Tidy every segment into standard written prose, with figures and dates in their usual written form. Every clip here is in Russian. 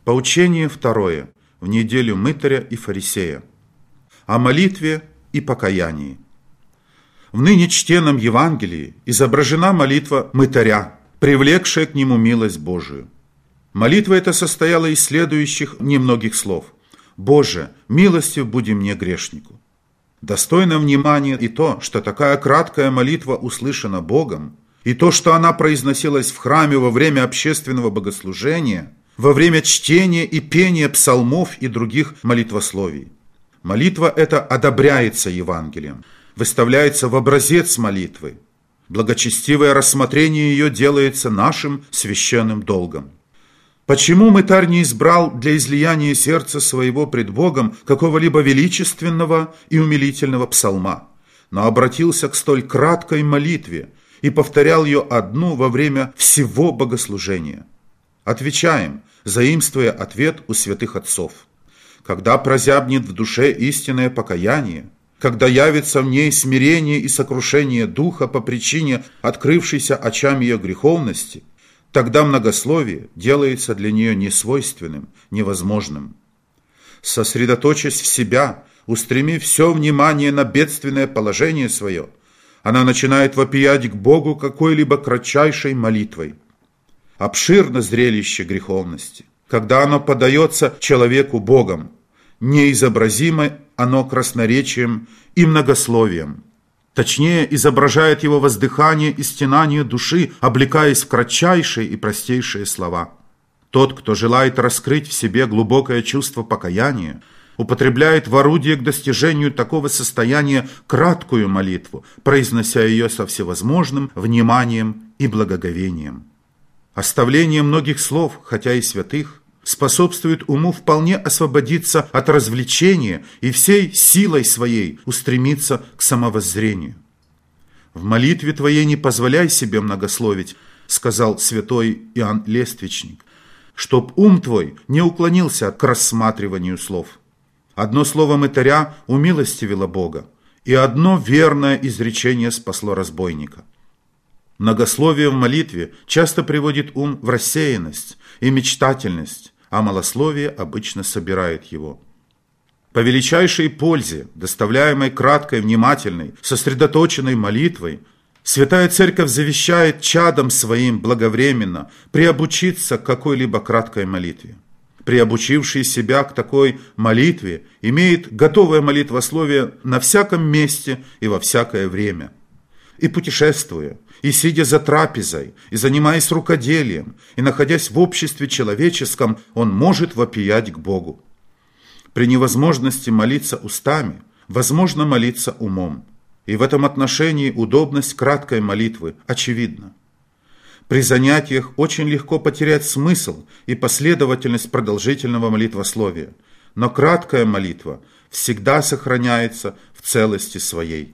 Поучение второе, в неделю мытаря и фарисея. О молитве и покаянии. В ныне чтенном Евангелии изображена молитва мытаря, привлекшая к нему милость Божию. Молитва эта состояла из следующих немногих слов. «Боже, милостив буди мне грешнику». Достойно внимания и то, что такая краткая молитва услышана Богом, и то, что она произносилась в храме во время общественного богослужения, во время чтения и пения псалмов и других молитвословий. Молитва эта одобряется Евангелием, выставляется в образец молитвы. Благочестивое рассмотрение ее делается нашим священным долгом. Почему мытарь не избрал для излияния сердца своего пред Богом какого-либо величественного и умилительного псалма, но обратился к столь краткой молитве и повторял ее одну во время всего богослужения? Отвечаем, заимствуя ответ у святых отцов. Когда прозябнет в душе истинное покаяние, когда явится в ней смирение и сокрушение духа по причине открывшейся очам ее греховности, тогда многословие делается для нее несвойственным, невозможным. Сосредоточась в себя, устремив все внимание на бедственное положение свое, она начинает вопиять к Богу какой-либо кратчайшей молитвой. Обширно зрелище греховности, когда оно подается человеку Богом, неизобразимо оно красноречием и многословием. Точнее, изображает его воздыхание и стенание души, облекаясь в кратчайшие и простейшие слова. Тот, кто желает раскрыть в себе глубокое чувство покаяния, употребляет в орудие к достижению такого состояния краткую молитву, произнося ее со всевозможным вниманием и благоговением. Оставление многих слов, хотя и святых, способствует уму вполне освободиться от развлечения и всей силой своей устремиться к самовоззрению. «В молитве твоей не позволяй себе многословить», сказал святой Иоанн Лествичник, «чтоб ум твой не уклонился к рассматриванию слов». Одно слово мытаря умилостивило Бога, и одно верное изречение спасло разбойника. Многословие в молитве часто приводит ум в рассеянность и мечтательность, а малословие обычно собирает его. По величайшей пользе, доставляемой краткой, внимательной, сосредоточенной молитвой, Святая Церковь завещает чадам своим благовременно приобучиться к какой-либо краткой молитве. Приобучивший себя к такой молитве имеет готовое молитвословие на всяком месте и во всякое время. И путешествуя, и сидя за трапезой, и занимаясь рукоделием, и находясь в обществе человеческом, он может вопиять к Богу. При невозможности молиться устами, возможно молиться умом. И в этом отношении удобность краткой молитвы очевидна. При занятиях очень легко потерять смысл и последовательность продолжительного молитвословия, но краткая молитва всегда сохраняется в целости своей.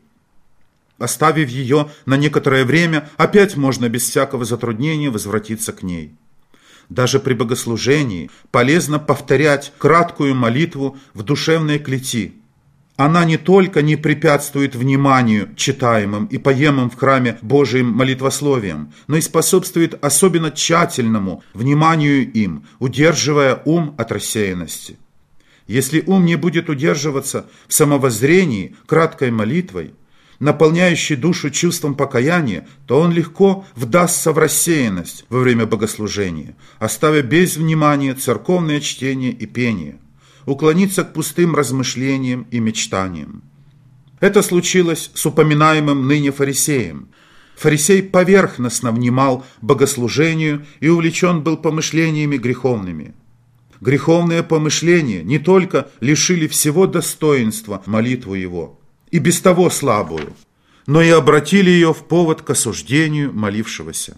Оставив ее на некоторое время, опять можно без всякого затруднения возвратиться к ней. Даже при богослужении полезно повторять краткую молитву в душевной клети. Она не только не препятствует вниманию читаемым и поемым в храме Божиим молитвословием, но и способствует особенно тщательному вниманию им, удерживая ум от рассеянности. Если ум не будет удерживаться в самовоззрении краткой молитвой, наполняющий душу чувством покаяния, то он легко вдастся в рассеянность во время богослужения, оставя без внимания церковное чтение и пение, уклониться к пустым размышлениям и мечтаниям. Это случилось с упоминаемым ныне фарисеем. Фарисей поверхностно внимал богослужению и увлечен был помышлениями греховными. Греховные помышления не только лишили всего достоинства молитву его, и без того слабую, но и обратили ее в повод к осуждению молившегося.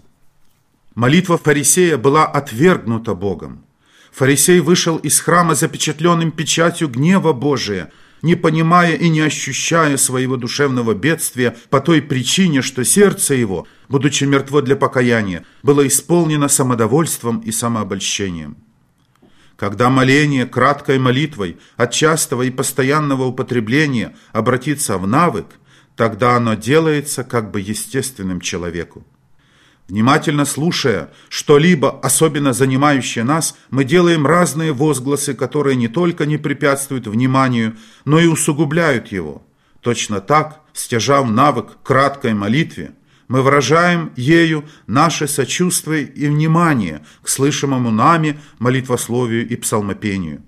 Молитва фарисея была отвергнута Богом. Фарисей вышел из храма запечатленным печатью гнева Божия, не понимая и не ощущая своего душевного бедствия по той причине, что сердце его, будучи мертво для покаяния, было исполнено самодовольством и самообольщением. Когда моление краткой молитвой от частого и постоянного употребления обратится в навык, тогда оно делается как бы естественным человеку. Внимательно слушая что-либо, особенно занимающее нас, мы делаем разные возгласы, которые не только не препятствуют вниманию, но и усугубляют его. Точно так, стяжав навык краткой молитве, мы выражаем ею наше сочувствие и внимание к слышимому нами молитвословию и псалмопению.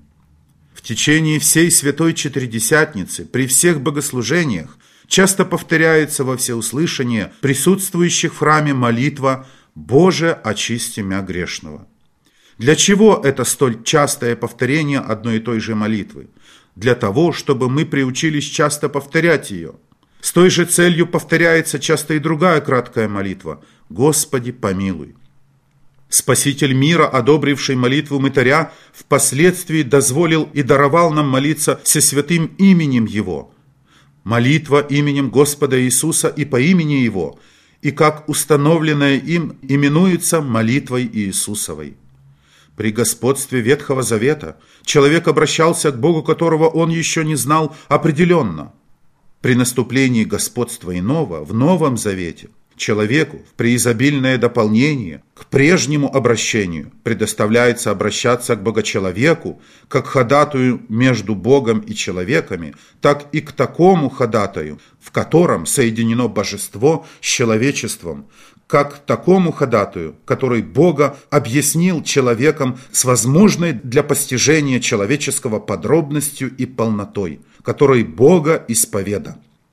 В течение всей Святой Четыредесятницы, при всех богослужениях, часто повторяется во всеуслышание присутствующих в храме молитва «Боже, очисти мя грешного». Для чего это столь частое повторение одной и той же молитвы? Для того, чтобы мы приучились часто повторять ее. С той же целью повторяется часто и другая краткая молитва «Господи, помилуй». Спаситель мира, одобривший молитву мытаря, впоследствии дозволил и даровал нам молиться всесвятым именем Его. Молитва именем Господа Иисуса и по имени Его, и как установленная им именуется молитвой Иисусовой. При господстве Ветхого Завета человек обращался к Богу, которого он еще не знал определенно. При наступлении господства иного в Новом Завете человеку в преизобильное дополнение к прежнему обращению предоставляется обращаться к Богочеловеку, как ходатаю между Богом и человеками, так и к такому ходатаю, в котором соединено божество с человечеством, как к такому ходатаю, который Бога объяснил человеком с возможной для постижения человеческого подробностью и полнотой, которой Бога исповеда.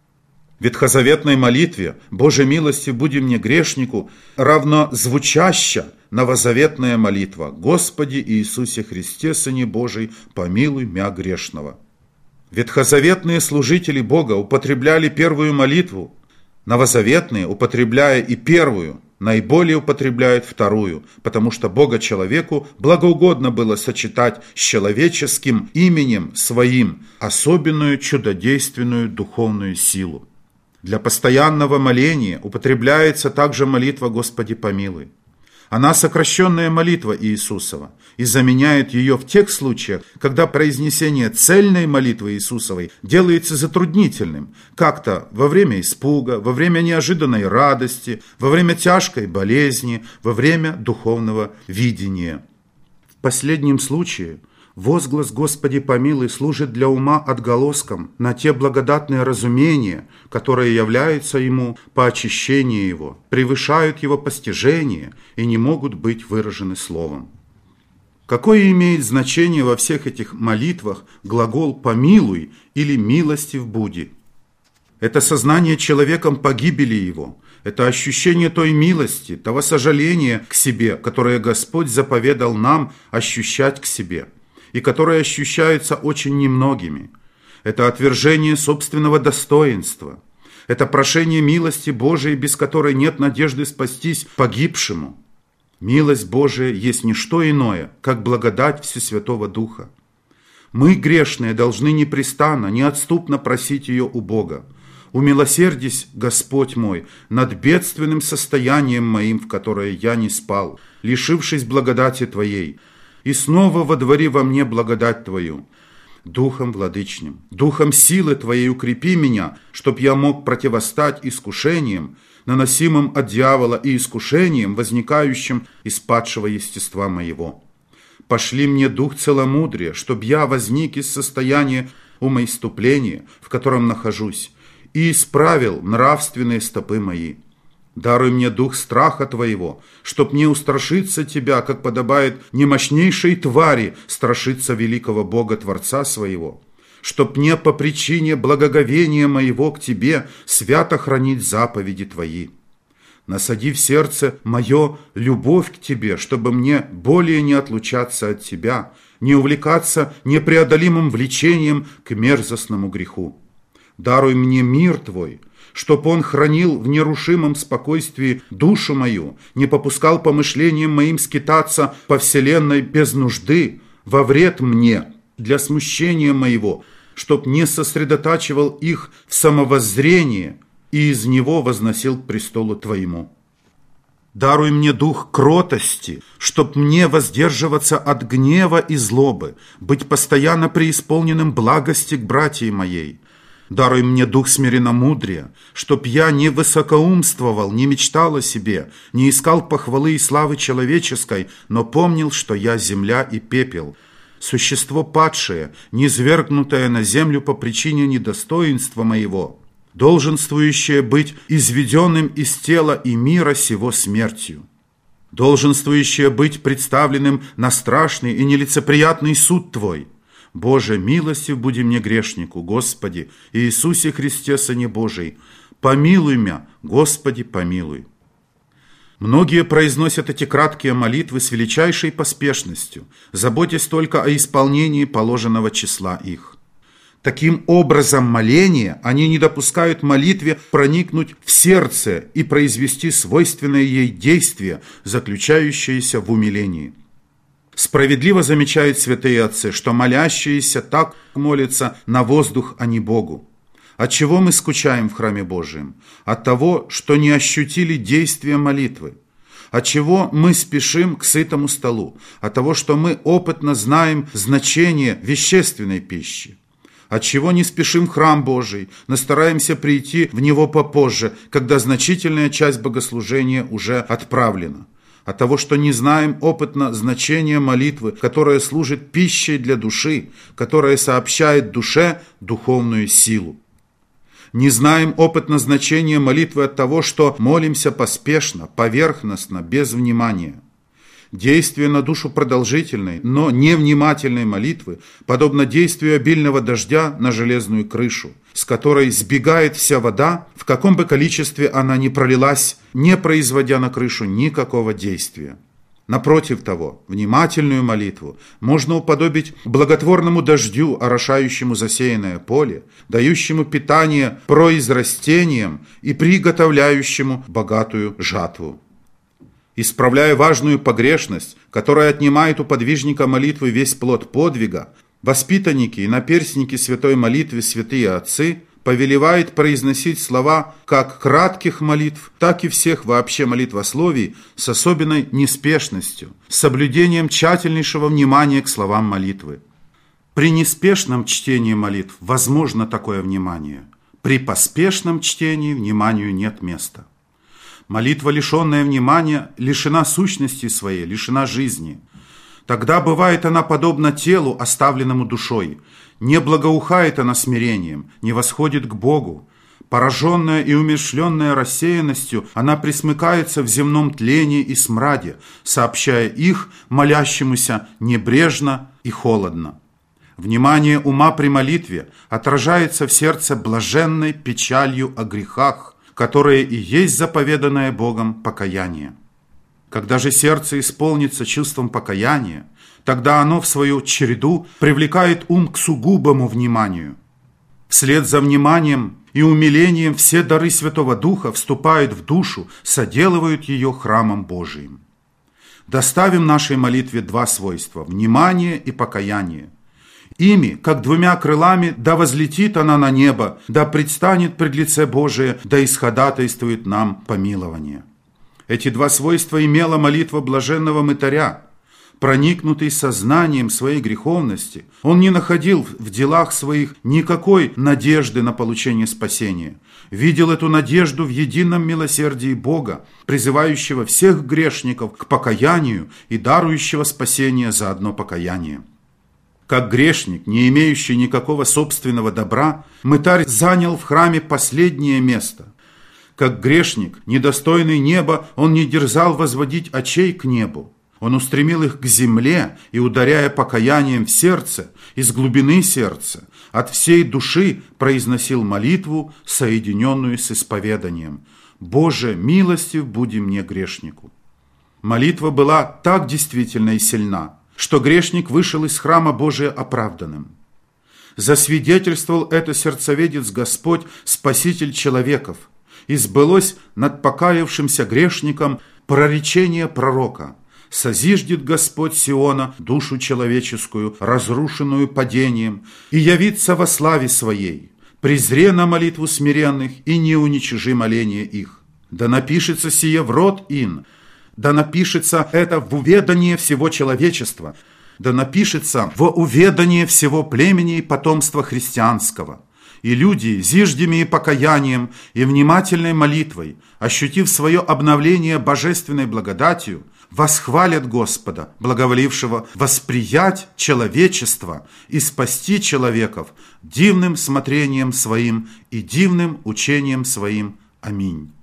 В ветхозаветной молитве «Божьей милости буди мне грешнику» равно звучаща новозаветная молитва «Господи Иисусе Христе, Сыне Божий, помилуй мя грешного». Ветхозаветные служители Бога употребляли первую молитву, новозаветные, употребляя и первую, наиболее употребляют вторую, потому что Бога-человеку благоугодно было сочетать с человеческим именем своим особенную чудодейственную духовную силу. Для постоянного моления употребляется также молитва «Господи, помилуй». Она сокращенная молитва Иисусова и заменяет ее в тех случаях, когда произнесение цельной молитвы Иисусовой делается затруднительным, как-то во время испуга, во время неожиданной радости, во время тяжкой болезни, во время духовного видения. В последнем случае возглас «Господи, помилуй» служит для ума отголоском на те благодатные разумения, которые являются ему по очищению его, превышают его постижение и не могут быть выражены словом. Какое имеет значение во всех этих молитвах глагол «помилуй» или «милостив буди»? Это сознание человеком погибели его, это ощущение той милости, того сожаления к себе, которое Господь заповедал нам ощущать к себе, и которое ощущается очень немногими. Это отвержение собственного достоинства. Это прошение милости Божией, без которой нет надежды спастись погибшему. Милость Божия есть не что иное, как благодать Всесвятого Духа. Мы, грешные, должны непрестанно, неотступно просить ее у Бога. «Умилосердись, Господь мой, над бедственным состоянием моим, в которое я не спал, лишившись благодати Твоей, и снова водвори во мне благодать Твою. Духом владычным, духом силы Твоей укрепи меня, чтоб я мог противостать искушениям, наносимым от дьявола, и искушениям, возникающим из падшего естества моего. Пошли мне дух целомудрия, чтоб я возник из состояния умоиступления, в котором нахожусь, и исправил нравственные стопы мои. Даруй мне дух страха Твоего, чтоб не устрашиться Тебя, как подобает немощнейшей твари страшиться великого Бога Творца своего, чтоб не по причине благоговения моего к Тебе свято хранить заповеди Твои. Насади в сердце мое любовь к Тебе, чтобы мне более не отлучаться от Тебя, не увлекаться непреодолимым влечением к мерзостному греху. Даруй мне мир Твой, чтоб он хранил в нерушимом спокойствии душу мою, не попускал помышлениям моим скитаться по вселенной без нужды, во вред мне, для смущения моего, чтоб не сосредотачивал их в самовоззрении и из него возносил к престолу Твоему. Даруй мне дух кротости, чтоб мне воздерживаться от гнева и злобы, быть постоянно преисполненным благости к братьям моей. Даруй мне дух смиренномудрия, чтоб я не высокоумствовал, не мечтал о себе, не искал похвалы и славы человеческой, но помнил, что я земля и пепел, существо падшее, низвергнутое на землю по причине недостоинства моего, долженствующее быть изведенным из тела и мира сего смертью, долженствующее быть представленным на страшный и нелицеприятный суд Твой. Боже, милостив буди мне грешнику, Господи, Иисусе Христе, Сыне Божий, помилуй меня, Господи, помилуй. Многие произносят эти краткие молитвы с величайшей поспешностью, заботясь только о исполнении положенного числа их. Таким образом, моления они не допускают молитве проникнуть в сердце и произвести свойственное ей действие, заключающееся в умилении. Справедливо замечают святые отцы, что молящиеся так молятся на воздух, а не Богу. От чего мы скучаем в храме Божием? От того, что не ощутили действия молитвы. От чего мы спешим к сытому столу? От того, что мы опытно знаем значение вещественной пищи. От чего не спешим в храм Божий, но стараемся прийти в него попозже, когда значительная часть богослужения уже отправлена. От того, что не знаем опытно значения молитвы, которая служит пищей для души, которая сообщает душе духовную силу. Не знаем опытно значения молитвы от того, что молимся поспешно, поверхностно, без внимания. Действие на душу продолжительной, но невнимательной молитвы подобно действию обильного дождя на железную крышу, с которой сбегает вся вода, в каком бы количестве она ни пролилась, не производя на крышу никакого действия. Напротив того, внимательную молитву можно уподобить благотворному дождю, орошающему засеянное поле, дающему питание произрастениям и приготовляющему богатую жатву. Исправляя важную погрешность, которая отнимает у подвижника молитвы весь плод подвига, воспитанники и наперстники святой молитвы святые отцы повелевают произносить слова как кратких молитв, так и всех вообще молитвословий с особенной неспешностью, с соблюдением тщательнейшего внимания к словам молитвы. При неспешном чтении молитв возможно такое внимание, при поспешном чтении вниманию нет места. Молитва, лишенная внимания, лишена сущности своей, лишена жизни. Тогда бывает она подобна телу, оставленному душой. Не благоухает она смирением, не восходит к Богу. Пораженная и умерщвленная рассеянностью, она присмыкается в земном тлении и смраде, сообщая их молящемуся небрежно и холодно. Внимание ума при молитве отражается в сердце блаженной печалью о грехах, которое и есть заповеданное Богом покаяние. Когда же сердце исполнится чувством покаяния, тогда оно в свою череду привлекает ум к сугубому вниманию. Вслед за вниманием и умилением все дары Святого Духа вступают в душу, соделывают ее храмом Божиим. Доставим нашей молитве два свойства – внимание и покаяние. Ими, как двумя крылами, да возлетит она на небо, да предстанет пред лице Божие, да исходатайствует нам помилование. Эти два свойства имела молитва блаженного мытаря. Проникнутый сознанием своей греховности, он не находил в делах своих никакой надежды на получение спасения. Видел эту надежду в едином милосердии Бога, призывающего всех грешников к покаянию и дарующего спасение за одно покаяние. Как грешник, не имеющий никакого собственного добра, мытарь занял в храме последнее место. Как грешник, недостойный неба, он не дерзал возводить очей к небу. Он устремил их к земле и, ударяя покаянием в сердце, из глубины сердца, от всей души произносил молитву, соединенную с исповеданием: «Боже, милостив буди мне грешнику». Молитва была так действительна и сильна, что грешник вышел из храма Божия оправданным. Засвидетельствовал это сердцеведец Господь, Спаситель человеков, и сбылось над покаявшимся грешником проречение пророка: «Созиждет Господь Сиона душу человеческую, разрушенную падением, и явится во славе своей, презре на молитву смиренных и не уничижи моление их. Да напишется сие в род ин, да напишется это в уведание всего человечества, да напишется в уведание всего племени и потомства христианского. И люди, зиждями и покаянием, и внимательной молитвой, ощутив свое обновление божественной благодатью, восхвалят Господа, благоволившего восприять человечество и спасти человеков дивным смотрением своим и дивным учением своим. Аминь.